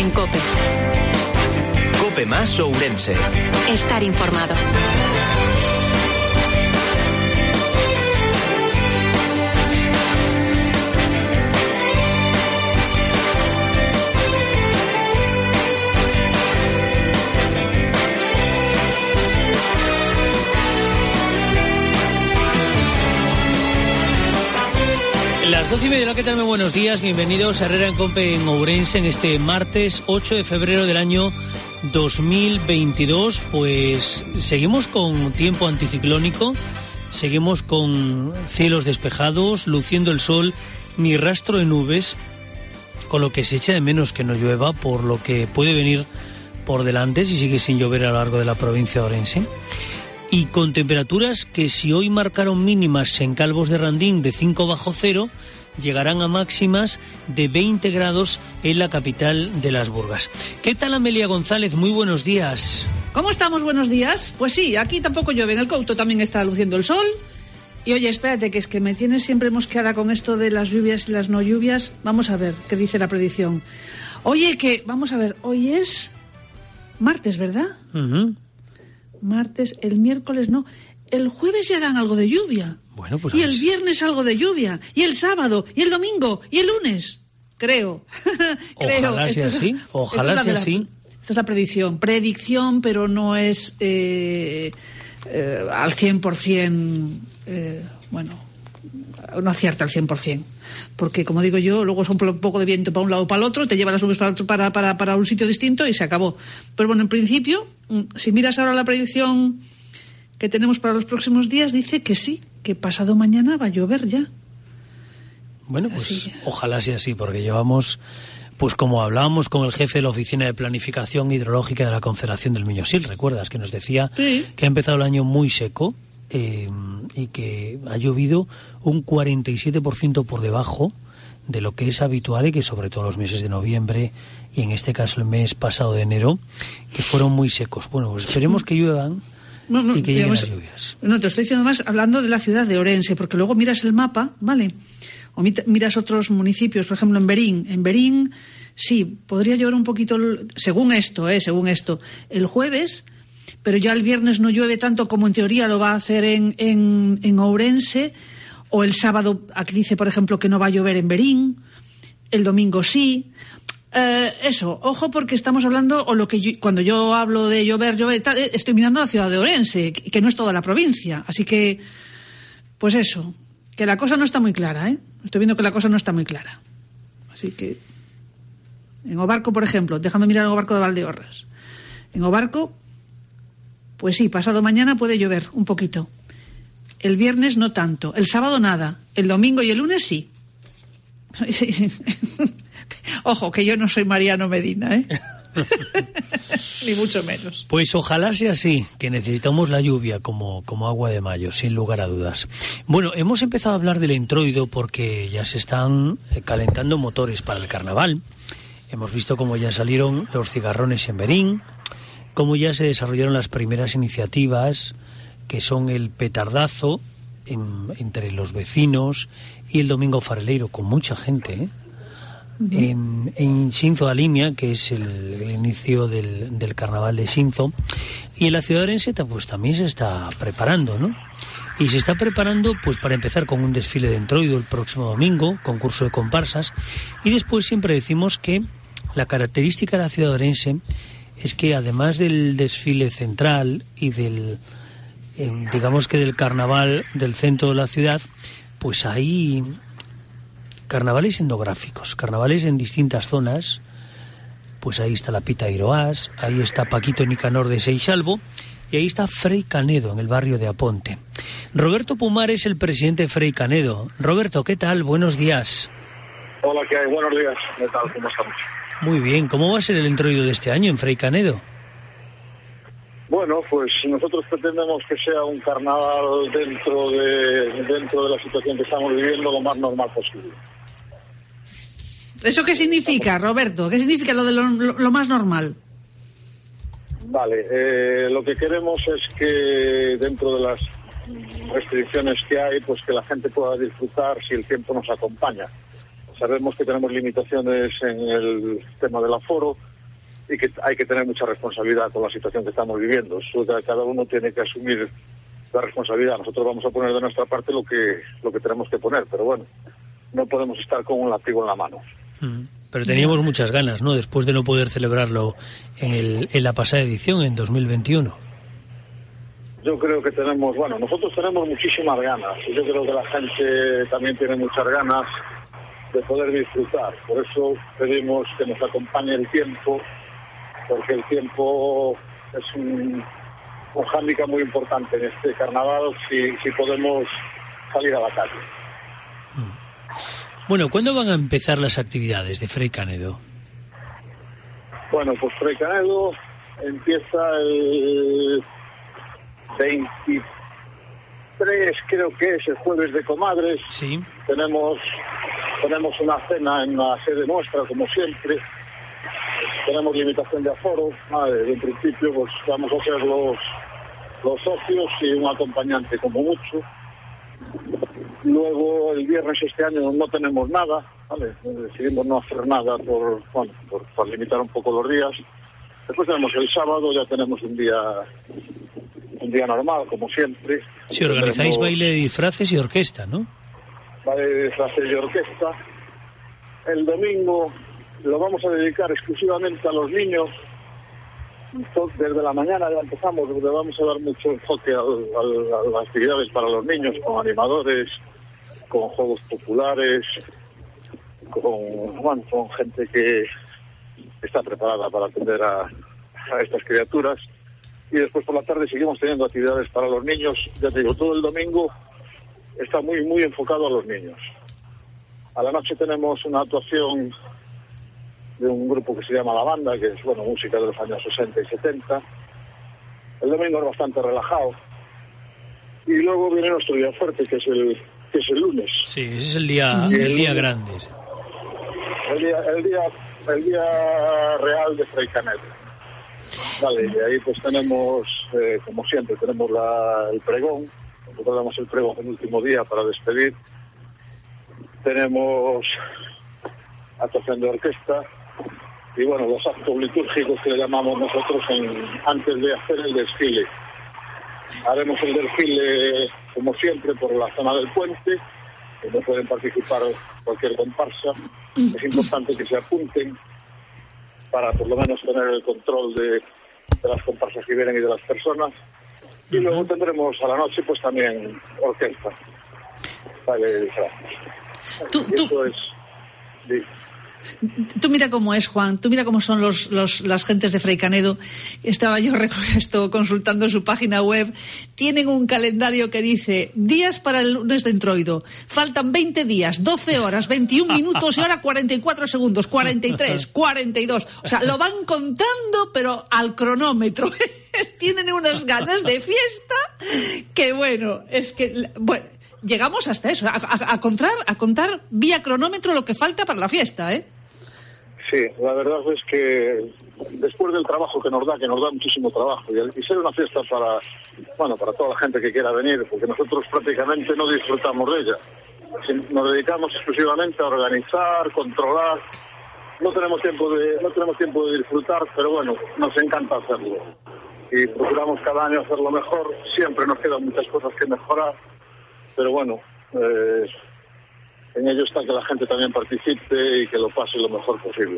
en COPE. COPE más Ourense. Estar informado. Las 12:30, ¿qué tal? Muy buenos días, bienvenidos a Herrera en COPE en Ourense en este martes 8 de febrero del año 2022. Pues seguimos con tiempo anticiclónico, seguimos con cielos despejados, luciendo el sol, ni rastro de nubes, con lo que se echa de menos que no llueva, por lo que puede venir por delante si sigue sin llover a lo largo de la provincia de Ourense. Y con temperaturas que, si hoy marcaron mínimas en Calvos de Randín de 5 bajo cero, llegarán a máximas de 20 grados en la capital de Las Burgas. ¿Qué tal, Amelia González? Muy buenos días. ¿Cómo estamos? Buenos días. Pues sí, aquí tampoco llueve, en el Couto también está luciendo el sol. Y oye, espérate, que es que me tienes siempre mosqueada con esto de las lluvias y las no lluvias. Vamos a ver qué dice la predicción. Oye, vamos a ver, hoy es martes, ¿verdad? Martes, el miércoles no, el jueves ya dan algo de lluvia. Bueno, pues y el viernes algo de lluvia, y el sábado, y el domingo, y el lunes, creo. Ojalá sea así, ojalá sea así. Esta es la predicción, pero no es al 100%, bueno, no acierta al 100%. Porque, como digo yo, luego es un poco de viento para un lado o para el otro, te lleva las nubes para un sitio distinto y se acabó. Pero bueno, en principio, si miras ahora la predicción que tenemos para los próximos días, dice que sí, que pasado mañana va a llover ya. Bueno, pues así. Ojalá sea así, porque llevamos, pues como hablábamos con el jefe de la Oficina de Planificación Hidrológica de la Confederación del Miño-Sil, ¿recuerdas? Que nos decía que ha empezado el año muy seco. Y que ha llovido un 47% por debajo de lo que es habitual, y que sobre todo los meses de noviembre y en este caso el mes pasado de enero, que fueron muy secos. Bueno, pues esperemos que lluevan y que lleguen las lluvias. No, te estoy diciendo más hablando de la ciudad de Ourense, porque luego miras el mapa, ¿vale? O miras otros municipios, por ejemplo en Berín. En Berín sí, podría llover un poquito, según esto, el jueves. Pero ya el viernes no llueve tanto como en teoría lo va a hacer en Ourense, o el sábado aquí dice, por ejemplo, que no va a llover en Berín, el domingo sí. Eso, ojo, porque estamos hablando, o lo que cuando yo hablo de llover tal, estoy mirando la ciudad de Ourense, que no es toda la provincia, así que, pues eso, que la cosa no está muy clara, estoy viendo que la cosa no está muy clara. Así que, en Obarco, por ejemplo, déjame mirar en Obarco de Valdeorras. En Obarco, pues sí, pasado mañana puede llover un poquito. El viernes no tanto. El sábado nada. El domingo y el lunes sí. Ojo, que yo no soy Mariano Medina, ni mucho menos. Pues ojalá sea así, que necesitamos la lluvia como agua de mayo, sin lugar a dudas. Bueno, hemos empezado a hablar del introito porque ya se están calentando motores para el carnaval. Hemos visto cómo ya salieron los cigarrones en Berín, cómo ya se desarrollaron las primeras iniciativas, que son el petardazo entre los vecinos y el domingo fareleiro, con mucha gente, en Xinzo da Limia, que es el inicio del carnaval de Xinzo, y en la ciudad de Ourense pues también se está preparando, ¿no? Y se está preparando pues para empezar con un desfile de entroido el próximo domingo, concurso de comparsas, y después siempre decimos que la característica de la ciudad de Ourense es que además del desfile central y digamos que del carnaval del centro de la ciudad, pues hay carnavales etnográficos, carnavales en distintas zonas. Pues ahí está la Pita Iroás, ahí está Paquito Nicanor de Seixalbo y ahí está Frei Canedo en el barrio de Aponte. Roberto Pumar es el presidente de Frei Canedo. Roberto, ¿qué tal? Buenos días. Hola, ¿qué hay? Buenos días. ¿Qué tal? ¿Cómo estamos? Muy bien. ¿Cómo va a ser el entroido de este año en Frei Canedo? Bueno, pues nosotros pretendemos que sea un carnaval dentro de la situación que estamos viviendo lo más normal posible. ¿Eso qué significa, Roberto? ¿Qué significa lo de lo más normal? Vale, lo que queremos es que dentro de las restricciones que hay, pues que la gente pueda disfrutar si el tiempo nos acompaña. Sabemos que tenemos limitaciones en el tema del aforo, y que hay que tener mucha responsabilidad con la situación que estamos viviendo. Cada uno tiene que asumir la responsabilidad. Nosotros vamos a poner de nuestra parte lo que tenemos que poner, pero bueno, no podemos estar con un látigo en la mano. Pero teníamos muchas ganas, ¿no?, después de no poder celebrarlo en la pasada edición, en 2021. Yo creo que nosotros tenemos muchísimas ganas, y yo creo que la gente también tiene muchas ganas de poder disfrutar. Por eso pedimos que nos acompañe el tiempo, porque el tiempo es un hándicap muy importante en este carnaval si podemos salir a la calle. Bueno, ¿cuándo van a empezar las actividades de Fray Canedo? Bueno, pues Fray Canedo empieza el 23, creo que es el jueves de Comadres. Sí. Tenemos una cena en la sede nuestra, como siempre. Tenemos limitación de aforo. En principio, pues vamos a ser los socios y un acompañante como mucho. Luego, el viernes este año no tenemos nada, ¿vale? Decidimos no hacer nada por limitar un poco los días. Después tenemos el sábado, ya tenemos un día normal, como siempre. Si organizáis baile de disfraces y orquesta, ¿no? Baile de disfraces y orquesta. El domingo lo vamos a dedicar exclusivamente a los niños. Desde la mañana ya empezamos, le vamos a dar mucho enfoque a las actividades para los niños, con animadores, con juegos populares, con gente que está preparada para atender a estas criaturas. Y después por la tarde seguimos teniendo actividades para los niños. Ya te digo, todo el domingo está muy, muy enfocado a los niños. A la noche tenemos una actuación de un grupo que se llama La Banda, que es música de los años 60 y 70. El domingo es bastante relajado. Y luego viene nuestro día fuerte, que es el lunes. Sí, ese es el día grande. El día real de Fray Canedo. Vale, y ahí pues tenemos, como siempre, tenemos el pregón. Nosotros damos el pregón el último día para despedir. Tenemos actuación de orquesta y los actos litúrgicos que le llamamos nosotros antes de hacer el desfile. Haremos el desfile, como siempre, por la zona del puente, donde pueden participar cualquier comparsa. Es importante que se apunten para por lo menos tener el control de las comparsas que vienen y de las personas. Y luego tendremos a la noche pues también orquesta. Vale, Tú mira cómo es, Juan, tú mira cómo son las gentes de Fray Canedo. Estaba yo consultando su página web. Tienen un calendario que dice días para el lunes de Entroido. Faltan 20 días, 12 horas, 21 minutos y ahora 44 segundos, 43, 42. O sea, lo van contando, pero al cronómetro. Tienen unas ganas de fiesta que llegamos hasta eso, a contar vía cronómetro lo que falta para la fiesta, ¿eh? Sí, la verdad es que después del trabajo que nos da muchísimo trabajo, y ser una fiesta para toda la gente que quiera venir, porque nosotros prácticamente no disfrutamos de ella. Nos dedicamos exclusivamente a organizar, controlar. No tenemos tiempo de disfrutar, pero nos encanta hacerlo. Y procuramos cada año hacerlo mejor. Siempre nos quedan muchas cosas que mejorar, pero en ello está que la gente también participe y que lo pase lo mejor posible.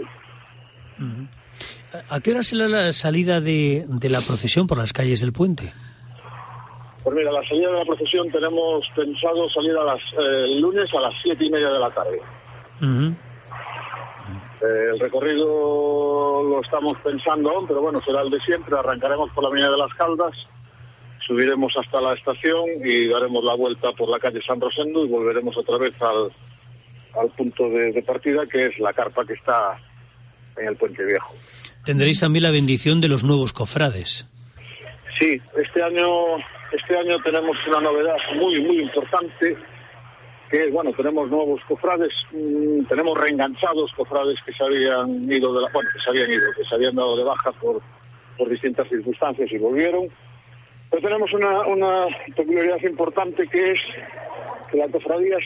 ¿A qué hora será la salida de la procesión por las calles del puente? Pues mira, la salida de la procesión tenemos pensado salir el lunes a las 7:30 de la tarde. El recorrido lo estamos pensando aún, pero será el de siempre. Arrancaremos por la Avenida de las Caldas, subiremos hasta la estación y daremos la vuelta por la calle San Rosendo y volveremos otra vez al punto de partida, que es la carpa que está en el Puente Viejo. Tendréis también la bendición de los nuevos cofrades. Sí, este año tenemos una novedad muy, muy importante, que es, tenemos nuevos cofrades, tenemos reenganchados cofrades que se habían dado de baja por distintas circunstancias y volvieron. Pero tenemos una peculiaridad importante, que es que la cofradía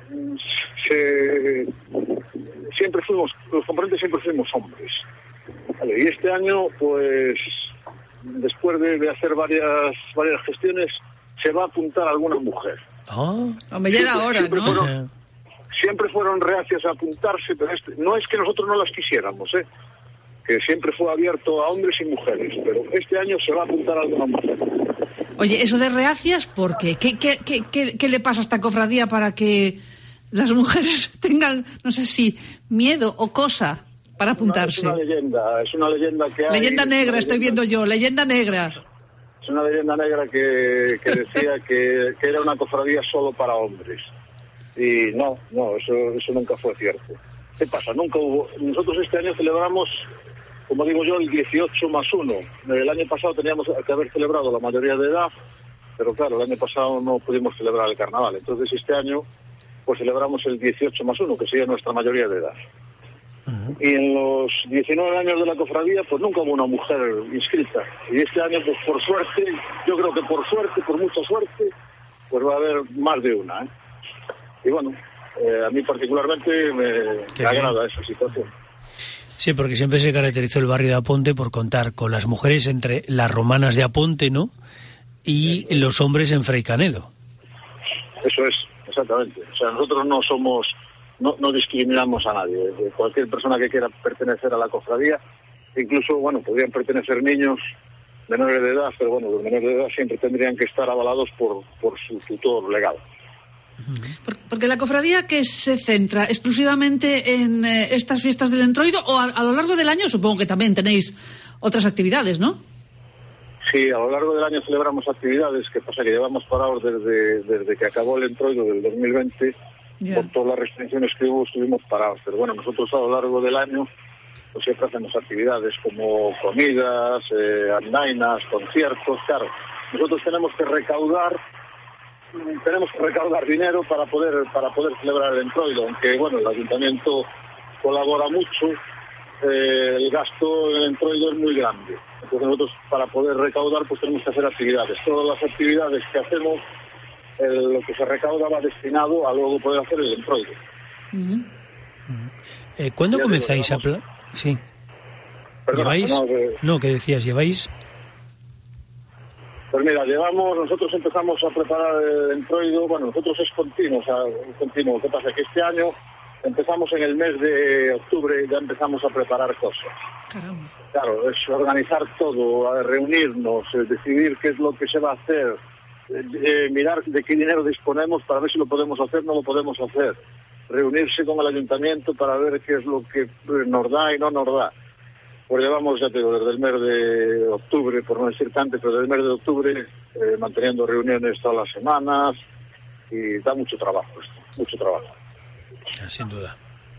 los componentes siempre fuimos hombres. Vale, y este año, pues, después de hacer varias gestiones, se va a apuntar alguna mujer. Hombre, ya era hora, ¿no? Siempre fueron reacias a apuntarse, pero no es que nosotros no las quisiéramos, que siempre fue abierto a hombres y mujeres, pero este año se va a apuntar alguna mujer. Oye, eso de reacias, ¿por qué? ¿Qué le pasa a esta cofradía para que las mujeres tengan, no sé si, miedo o cosa para apuntarse? Es una leyenda que hay. Leyenda negra, estoy viendo yo, leyenda negra. Es una leyenda negra que decía que era una cofradía solo para hombres. Y no, eso nunca fue cierto. ¿Qué pasa? Nunca hubo. Nosotros este año celebramos, como digo yo, el 18+1. El año pasado teníamos que haber celebrado la mayoría de edad, pero claro, el año pasado no pudimos celebrar el carnaval. Entonces este año pues celebramos el 18+1, que sería nuestra mayoría de edad. Y en los 19 años de la cofradía, pues nunca hubo una mujer inscrita. Y este año, pues por suerte, yo creo que por mucha suerte, pues va a haber más de una, Y bueno, a mí particularmente me agrada esa situación. Sí, porque siempre se caracterizó el barrio de Aponte por contar con las mujeres entre las romanas de Aponte, ¿no? Y los hombres en Fray Canedo. Eso es, exactamente. O sea, nosotros no discriminamos a nadie. Cualquier persona que quiera pertenecer a la cofradía, incluso, bueno, podrían pertenecer niños menores de edad, pero bueno, los menores de edad siempre tendrían que estar avalados por su tutor legal. Porque la cofradía, que se centra exclusivamente en estas fiestas del Entroido, o a lo largo del año supongo que también tenéis otras actividades, ¿no? Sí, a lo largo del año celebramos actividades, que pasa que llevamos parados desde que acabó el Entroido del 2020, por todas las restricciones que hubo estuvimos parados, pero bueno, nosotros a lo largo del año pues siempre hacemos actividades como comidas, andainas, conciertos. Claro, nosotros tenemos que recaudar dinero para poder celebrar el Entroido, aunque bueno, el ayuntamiento colabora mucho, el gasto en el Entroido es muy grande. Entonces nosotros, para poder recaudar, pues tenemos que hacer actividades. Todas las actividades que hacemos, lo que se recauda va destinado a luego poder hacer el Entroido. ¿Cuándo comenzáis a Sí. Perdona, ¿Lleváis? ¿Qué decías? ¿Lleváis? Pues mira, nosotros empezamos a preparar el Entroido, bueno, nosotros es continuo. ¿Qué pasa? Que este año empezamos en el mes de octubre, ya empezamos a preparar cosas. Caramba. Claro, es organizar todo, reunirnos, decidir qué es lo que se va a hacer, mirar de qué dinero disponemos para ver si lo podemos hacer, no lo podemos hacer, reunirse con el ayuntamiento para ver qué es lo que nos da y no nos da. Pues llevamos, ya te digo, desde el mes de octubre, por no decir tanto, pero desde el mes de octubre manteniendo reuniones todas las semanas, y da mucho trabajo esto, mucho trabajo. Sin duda.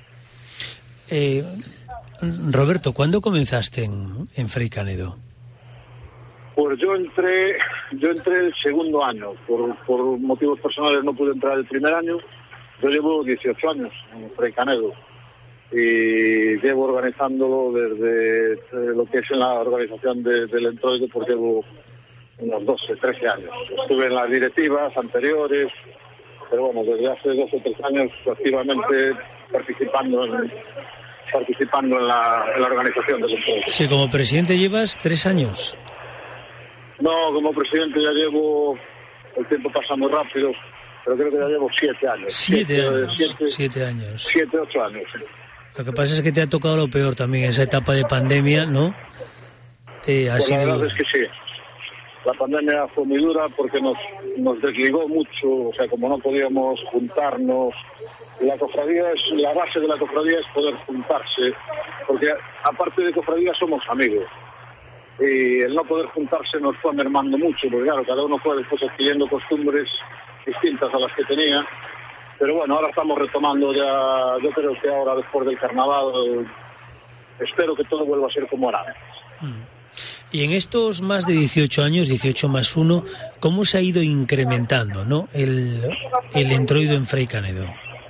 Roberto, ¿cuándo comenzaste en Fray Canedo? Pues yo entré el segundo año, por motivos personales no pude entrar el primer año. Yo llevo 18 años en Fray Canedo y llevo organizándolo desde lo que es en la organización del Entroido, pues llevo unos 12, 13 años. Estuve en las directivas anteriores, pero bueno, desde hace 12 o 13 años activamente participando en la organización del Entroido. Sí, como presidente llevas 3 años. No, como presidente ya llevo, el tiempo pasa muy rápido, pero creo que ya llevo 7 años. 7 años. 7, 8 años, sí. Lo que pasa es que te ha tocado lo peor también, esa etapa de pandemia, ¿no? Pues la verdad es que sí. La pandemia fue muy dura porque nos desligó mucho, o sea, como no podíamos juntarnos. La base de la cofradía es poder juntarse, porque aparte de cofradía somos amigos. Y el no poder juntarse nos fue mermando mucho, porque claro, cada uno fue después adquiriendo costumbres distintas a las que tenía. Pero bueno, ahora estamos retomando ya, yo creo que ahora después del carnaval, espero que todo vuelva a ser como era antes. Y en estos más de 18 años, 18+1, ¿cómo se ha ido incrementando, ¿no? el Entroido en Fray Canedo?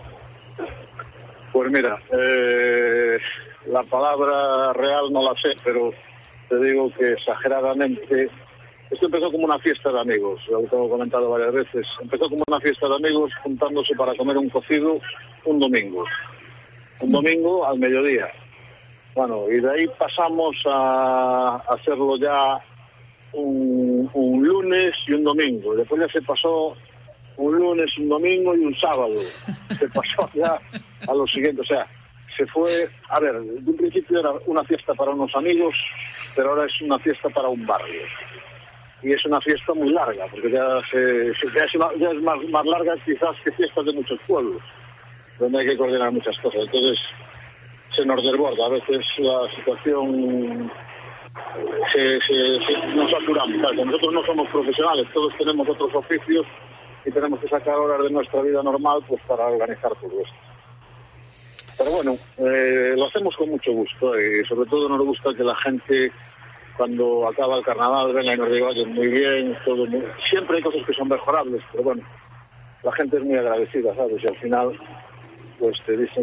Pues mira, la palabra real no la sé, pero te digo que exageradamente. Esto empezó como una fiesta de amigos, lo tengo comentado varias veces. Empezó como una fiesta de amigos juntándose para comer un cocido un domingo al mediodía. Bueno, y de ahí pasamos a hacerlo ya un lunes y un domingo. Después ya se pasó un lunes, un domingo y un sábado. Se pasó ya a lo siguiente. O sea, se fue... A ver, de un principio era una fiesta para unos amigos, pero ahora es una fiesta para un barrio. Y es una fiesta muy larga, porque ya es más larga quizás que fiestas de muchos pueblos, donde hay que coordinar muchas cosas. Entonces se nos desborda. A veces la situación nos saturamos. Claro, nosotros no somos profesionales, todos tenemos otros oficios y tenemos que sacar horas de nuestra vida normal pues para organizar todo esto. Pero bueno, lo hacemos con mucho gusto y sobre todo nos gusta que la gente, cuando acaba el carnaval, venga y nos diga, oye, muy bien, todo muy... Siempre hay cosas que son mejorables, pero bueno, la gente es muy agradecida, ¿sabes? Y al final, pues te dicen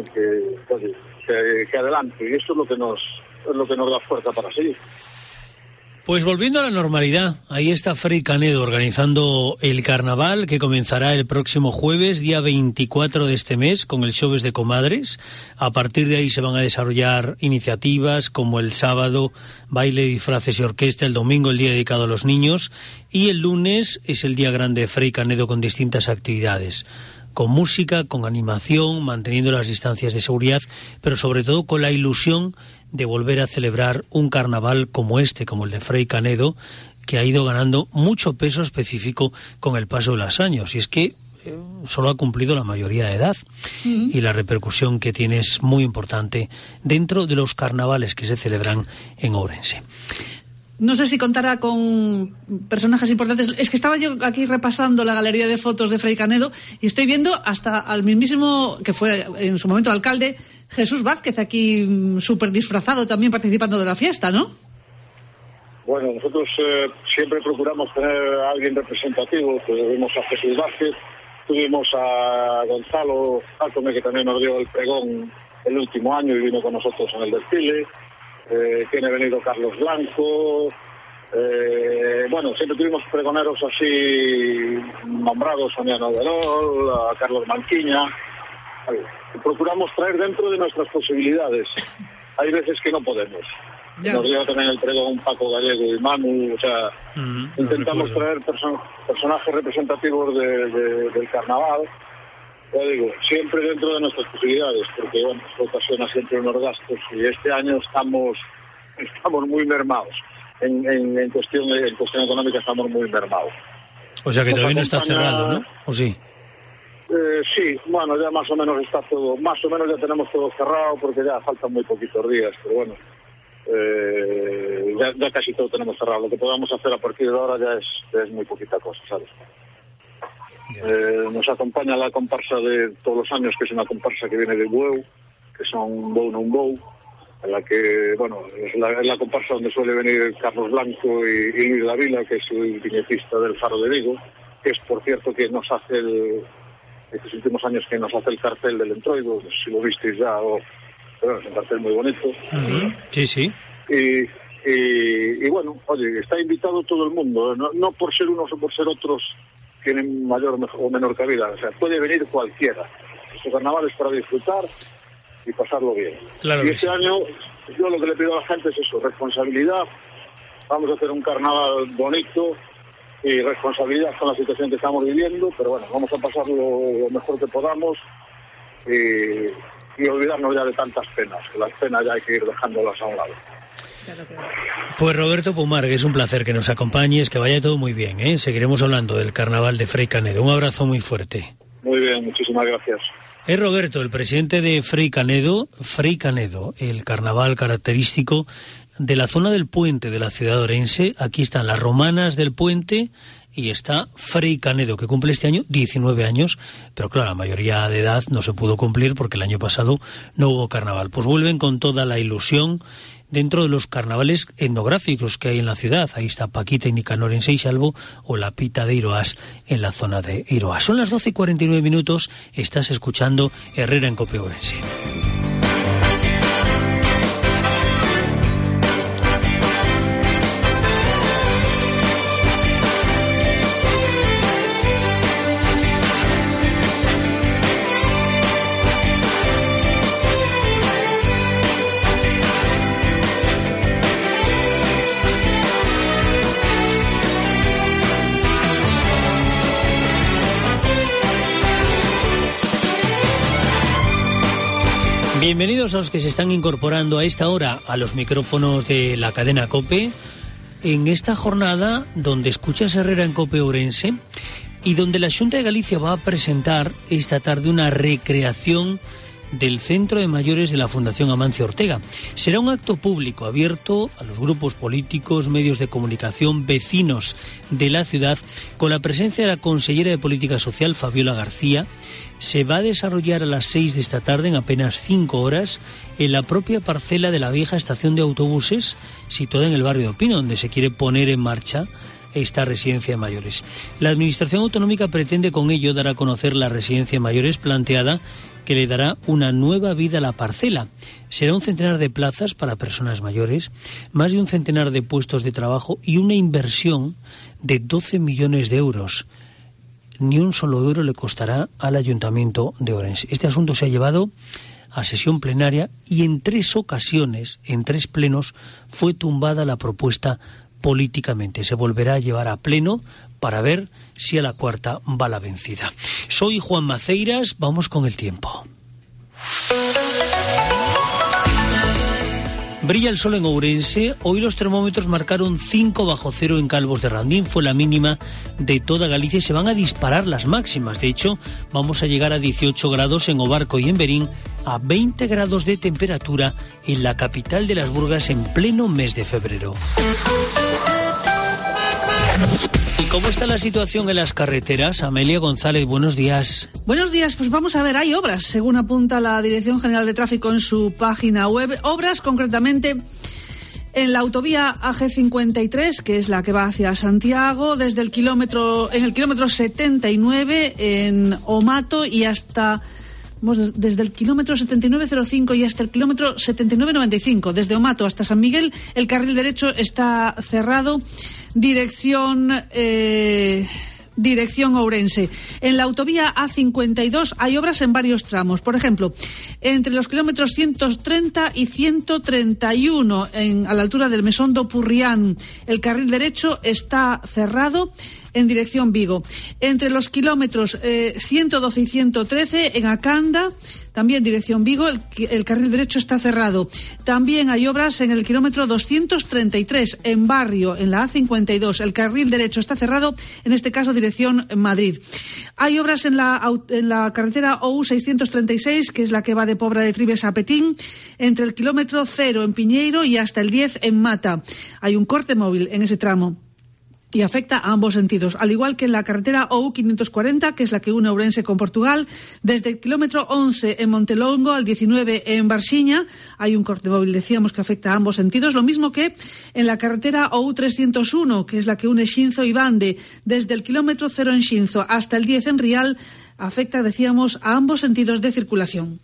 que adelante, y eso es lo que nos da fuerza para seguir. Pues volviendo a la normalidad, ahí está Fray Canedo organizando el carnaval que comenzará el próximo jueves, día 24 de este mes, con el Xoves de Comadres. A partir de ahí se van a desarrollar iniciativas como el sábado, baile, disfraces y orquesta, el domingo el día dedicado a los niños y el lunes es el día grande de Fray Canedo con distintas actividades, con música, con animación, manteniendo las distancias de seguridad, pero sobre todo con la ilusión de volver a celebrar un carnaval como este, como el de Fray Canedo, que ha ido ganando mucho peso específico con el paso de los años. Y es que solo ha cumplido la mayoría de edad y la repercusión que tiene es muy importante dentro de los carnavales que se celebran en Ourense. No sé si contará con personajes importantes. Es que estaba yo aquí repasando la galería de fotos de Fray Canedo y estoy viendo hasta al mismísimo, que fue en su momento alcalde, Jesús Vázquez, aquí súper disfrazado también participando de la fiesta, ¿no? Bueno, nosotros siempre procuramos tener a alguien representativo. Tuvimos a Jesús Vázquez, tuvimos a Gonzalo Átome, que también nos dio el pregón el último año y vino con nosotros en el desfile. Tiene venido Carlos Blanco. Bueno, siempre tuvimos pregoneros así nombrados, Sonia Noverol, a Carlos Manquiña. Procuramos traer dentro de nuestras posibilidades. Hay veces que no podemos. Ya. Nos dio también el pregón Paco Gallego y Manu. O sea, intentamos traer personajes representativos del carnaval. Ya digo, siempre dentro de nuestras posibilidades, porque bueno, esto ocasiona siempre unos gastos y este año estamos muy mermados. En cuestión económica estamos muy mermados. O sea que todavía no está cerrado, ¿no? ¿O sí? Sí, bueno, ya más o menos está todo, más o menos ya tenemos todo cerrado porque ya faltan muy poquitos días, pero bueno, ya casi todo tenemos cerrado. Lo que podamos hacer a partir de ahora ya es muy poquita cosa, ¿sabes? Nos acompaña la comparsa de todos los años, que es una comparsa que viene de Bueu, que son Bou non Bou, en la que, bueno, es la comparsa donde suele venir Carlos Blanco y Luis Davila, que es el viñetista del Faro de Vigo, que es, por cierto, que nos hace estos últimos años que nos hace el cartel del Entroido, no sé si lo visteis ya, pero es un cartel muy bonito. Sí. Y bueno, oye, está invitado todo el mundo, no por ser unos o por ser otros tienen mayor o menor cabida, o sea, puede venir cualquiera. Este carnaval es para disfrutar y pasarlo bien. Claro, y este año, yo lo que le pido a la gente es eso, responsabilidad. Vamos a hacer un carnaval bonito y responsabilidad con la situación que estamos viviendo, pero bueno, vamos a pasarlo lo mejor que podamos y olvidarnos ya de tantas penas, que las penas ya hay que ir dejándolas a un lado. Pues Roberto Pomar, que es un placer que nos acompañes, que vaya todo muy bien, ¿eh? Seguiremos hablando del carnaval de Fray Canedo. Un abrazo muy fuerte. Muy bien, muchísimas gracias. Es Roberto, el presidente de Fray Canedo, el carnaval característico de la zona del puente de la ciudad de Ourense. Aquí están las romanas del puente y está Fray Canedo, que cumple este año 19 años, pero claro, la mayoría de edad no se pudo cumplir porque el año pasado no hubo carnaval. Pues vuelven con toda la ilusión dentro de los carnavales etnográficos que hay en la ciudad. Ahí está Paquita y Nicanor en Seixalbo o la Pita de Iroás en la zona de Iroás. Son las 12:49, estás escuchando Herrera en COPE Ourense. Bienvenidos a los que se están incorporando a esta hora a los micrófonos de la cadena COPE, en esta jornada donde escuchas Herrera en COPE Ourense y donde la Xunta de Galicia va a presentar esta tarde una recreación del Centro de Mayores de la Fundación Amancio Ortega. Será un acto público abierto a los grupos políticos, medios de comunicación, vecinos de la ciudad, con la presencia de la consellera de Política Social, Fabiola García. Se va a desarrollar a las 6 de esta tarde, en apenas 5 horas, en la propia parcela de la vieja estación de autobuses, situada en el barrio de Opino, donde se quiere poner en marcha esta residencia de mayores. La Administración Autonómica pretende con ello dar a conocer la residencia de mayores planteada, que le dará una nueva vida a la parcela. Será un centenar de plazas para personas mayores, más de un centenar de puestos de trabajo y una inversión de 12 millones de euros. Ni un solo euro le costará al Ayuntamiento de Ourense. Este asunto se ha llevado a sesión plenaria y en 3 ocasiones, en 3 plenos, fue tumbada la propuesta políticamente. Se volverá a llevar a pleno para ver si a la cuarta va la vencida. Soy Juan Maceiras, vamos con el tiempo. Brilla el sol en Ourense. Hoy los termómetros marcaron 5 bajo cero en Calvos de Randín. Fue la mínima de toda Galicia y se van a disparar las máximas. De hecho, vamos a llegar a 18 grados en Obarco y en Verín, a 20 grados de temperatura en la capital de las Burgas en pleno mes de febrero. ¿Y cómo está la situación en las carreteras? Amelia González, buenos días. Buenos días, pues vamos a ver, hay obras, según apunta la Dirección General de Tráfico en su página web. Obras concretamente en la autovía AG53, que es la que va hacia Santiago, en el kilómetro 79 en Omato y hasta... desde el kilómetro 7905 y hasta el kilómetro 7995, desde Omato hasta San Miguel, el carril derecho está cerrado, dirección Ourense. En la autovía A52 hay obras en varios tramos. Por ejemplo, entre los kilómetros 130 y 131, a la altura del Mesón do Purrián, el carril derecho está cerrado en dirección Vigo. Entre los kilómetros 112 y 113 en Acanda, también dirección Vigo, el carril derecho está cerrado. También hay obras en el kilómetro 233 en Barrio, en la A52, el carril derecho está cerrado, en este caso dirección Madrid. Hay obras en la carretera OU 636, que es la que va de Pobra de Tribes a Petín, entre el kilómetro 0 en Piñeiro y hasta el 10 en Mata. Hay un corte móvil en ese tramo y afecta a ambos sentidos, al igual que en la carretera OU 540, que es la que une Ourense con Portugal, desde el kilómetro 11 en Montelongo al 19 en Barxiña, hay un corte móvil, decíamos, que afecta a ambos sentidos, lo mismo que en la carretera OU 301, que es la que une Xinzo y Bande, desde el kilómetro 0 en Xinzo hasta el 10 en Rial, afecta, decíamos, a ambos sentidos de circulación.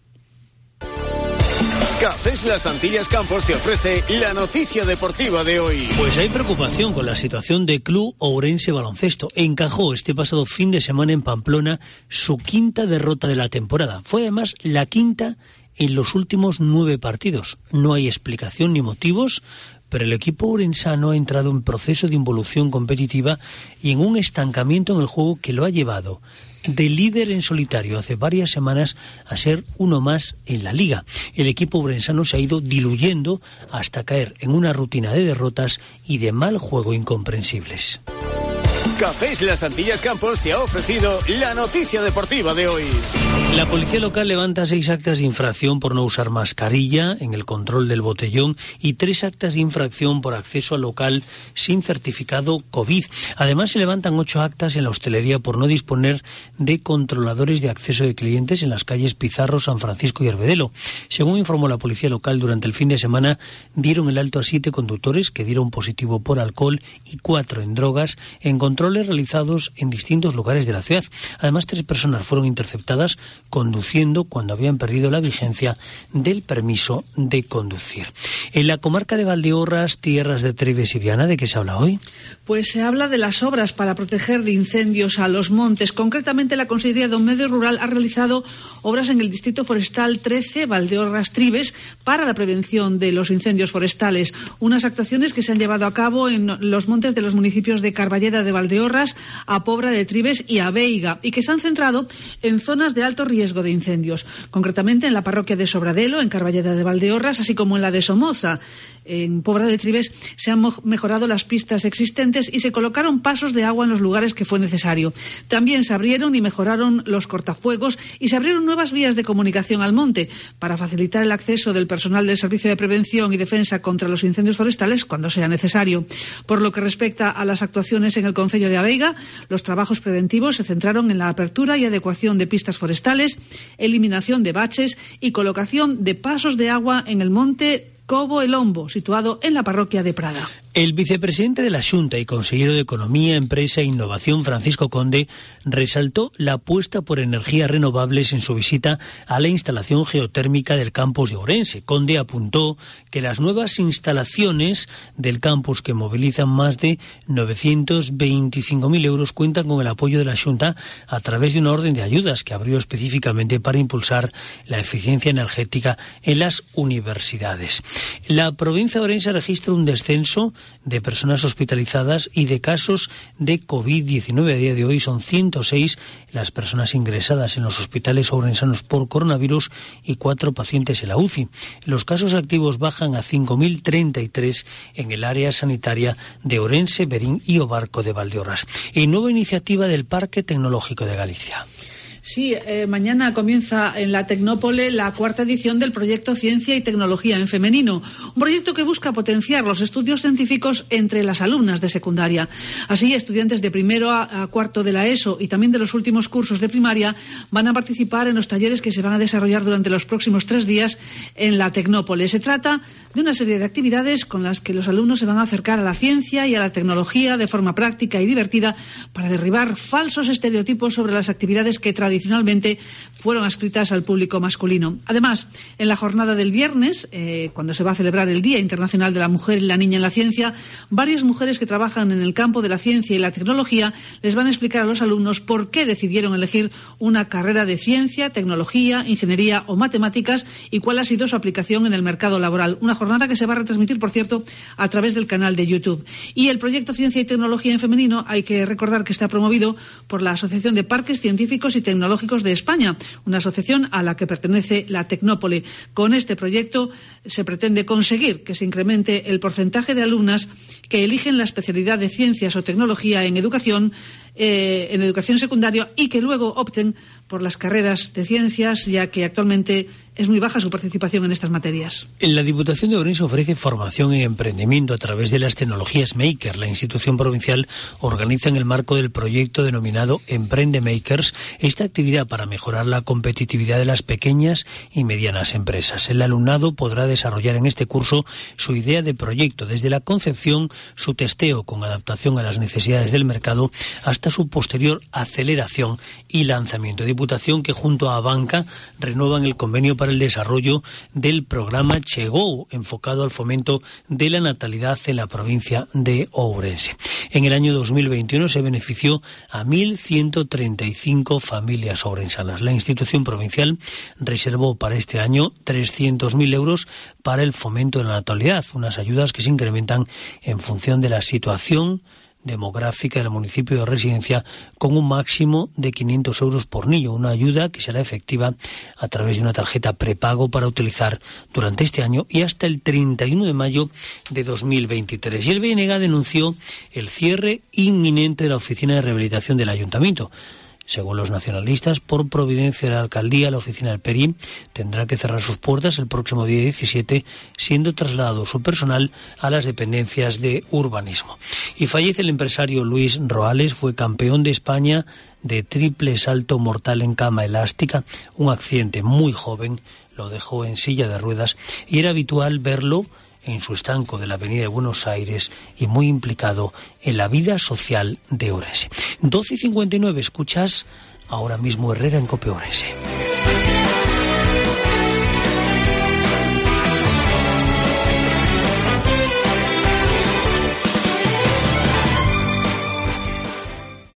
Cafés Las Antillas Campos te ofrece la noticia deportiva de hoy. Pues hay preocupación con la situación de Club Ourense Baloncesto. Encajó este pasado fin de semana en Pamplona su 5ª derrota de la temporada. Fue además la 5ª en los últimos 9 partidos. No hay explicación ni motivos, pero el equipo ourensano ha entrado en proceso de involución competitiva y en un estancamiento en el juego que lo ha llevado de líder en solitario hace varias semanas a ser uno más en la liga. El equipo ourensano se ha ido diluyendo hasta caer en una rutina de derrotas y de mal juego incomprensibles. Cafés Las Antillas Campos te ha ofrecido la noticia deportiva de hoy. La policía local levanta 6 actas de infracción por no usar mascarilla en el control del botellón y 3 actas de infracción por acceso al local sin certificado COVID. Además, se levantan 8 actas en la hostelería por no disponer de controladores de acceso de clientes en las calles Pizarro, San Francisco y Herbedelo. Según informó la policía local, durante el fin de semana dieron el alto a 7 conductores que dieron positivo por alcohol y 4 en drogas en controles realizados en distintos lugares de la ciudad. Además, 3 personas fueron interceptadas conduciendo cuando habían perdido la vigencia del permiso de conducir. En la comarca de Valdeorras, tierras de Tribes y Viana, ¿de qué se habla hoy? Pues se habla de las obras para proteger de incendios a los montes. Concretamente, la Consejería de Medio Rural ha realizado obras en el Distrito Forestal 13, Valdeorras-Tribes, para la prevención de los incendios forestales. Unas actuaciones que se han llevado a cabo en los montes de los municipios de Carballeda de Valdeorras Valdeorras, a Pobra de Tribes y a Veiga, y que se han centrado en zonas de alto riesgo de incendios, concretamente en la parroquia de Sobradelo, en Carballeda de Valdeorras, así como en la de Somoza. En Pobra de Tribes se han mejorado las pistas existentes y se colocaron pasos de agua en los lugares que fue necesario. También se abrieron y mejoraron los cortafuegos y se abrieron nuevas vías de comunicación al monte para facilitar el acceso del personal del Servicio de Prevención y Defensa contra los incendios forestales cuando sea necesario. Por lo que respecta a las actuaciones en el concello de Aveiga, los trabajos preventivos se centraron en la apertura y adecuación de pistas forestales, eliminación de baches y colocación de pasos de agua en el monte Cobo el Hombo, situado en la parroquia de Prada. El vicepresidente de la Xunta y consejero de Economía, Empresa e Innovación, Francisco Conde, resaltó la apuesta por energías renovables en su visita a la instalación geotérmica del campus de Ourense. Conde apuntó que las nuevas instalaciones del campus, que movilizan más de 925.000 euros, cuentan con el apoyo de la Xunta a través de una orden de ayudas que abrió específicamente para impulsar la eficiencia energética en las universidades. La provincia de Ourense registra un descenso de personas hospitalizadas y de casos de COVID-19. A día de hoy son 106 las personas ingresadas en los hospitales ourensanos por coronavirus y 4 pacientes en la UCI. Los casos activos bajan a 5.033 en el área sanitaria de Ourense, Verín y Obarco de Valdeorras. Y nueva iniciativa del Parque Tecnológico de Galicia. Sí, mañana comienza en la Tecnópole la 4ª edición del proyecto Ciencia y Tecnología en Femenino, un proyecto que busca potenciar los estudios científicos entre las alumnas de secundaria. Así, estudiantes de primero a cuarto de la ESO y también de los últimos cursos de primaria van a participar en los talleres que se van a desarrollar durante los próximos 3 días en la Tecnópole. Se trata de una serie de actividades con las que los alumnos se van a acercar a la ciencia y a la tecnología de forma práctica y divertida para derribar falsos estereotipos sobre las actividades que tradicionalmente fueron adscritas al público masculino. Además, en la jornada del viernes, cuando se va a celebrar el Día Internacional de la Mujer y la Niña en la Ciencia, varias mujeres que trabajan en el campo de la ciencia y la tecnología les van a explicar a los alumnos por qué decidieron elegir una carrera de ciencia, tecnología, ingeniería o matemáticas y cuál ha sido su aplicación en el mercado laboral. Una jornada que se va a retransmitir, por cierto, a través del canal de YouTube. Y el proyecto Ciencia y Tecnología en Femenino, hay que recordar que está promovido por la Asociación de Parques Científicos y Tecnológicos de España, una asociación a la que pertenece la Tecnópole. Con este proyecto se pretende conseguir que se incremente el porcentaje de alumnas que eligen la especialidad de ciencias o tecnología en educación secundaria y que luego opten por las carreras de ciencias, ya que actualmente es muy baja su participación en estas materias. La Diputación de Ourense ofrece formación en emprendimiento a través de las tecnologías Maker. La institución provincial organiza en el marco del proyecto denominado Emprende Makers esta actividad para mejorar la competitividad de las pequeñas y medianas empresas. El alumnado podrá desarrollar en este curso su idea de proyecto, desde la concepción, su testeo con adaptación a las necesidades del mercado, hasta su posterior aceleración y lanzamiento. Diputación que junto a Abanca renuevan el convenio para el desarrollo del programa Chegou, enfocado al fomento de la natalidad en la provincia de Ourense. En el año 2021 se benefició a 1.135 familias ourensanas. La institución provincial reservó para este año 300.000 euros para el fomento de la natalidad, unas ayudas que se incrementan en función de la situación demográfica del municipio de residencia, con un máximo de 500 euros por niño, una ayuda que será efectiva a través de una tarjeta prepago para utilizar durante este año y hasta el 31 de mayo de 2023. Y el BNG denunció el cierre inminente de la oficina de rehabilitación del ayuntamiento. Según los nacionalistas, por providencia de la alcaldía, la oficina del PERI tendrá que cerrar sus puertas el próximo día 17, siendo trasladado su personal a las dependencias de urbanismo. Y fallece el empresario Luis Roales, fue campeón de España de triple salto mortal en cama elástica. Un accidente muy joven lo dejó en silla de ruedas y era habitual verlo en su estanco de la avenida de Buenos Aires y muy implicado en la vida social de Ourense. 12:59, escuchas ahora mismo Herrera en COPE Ourense.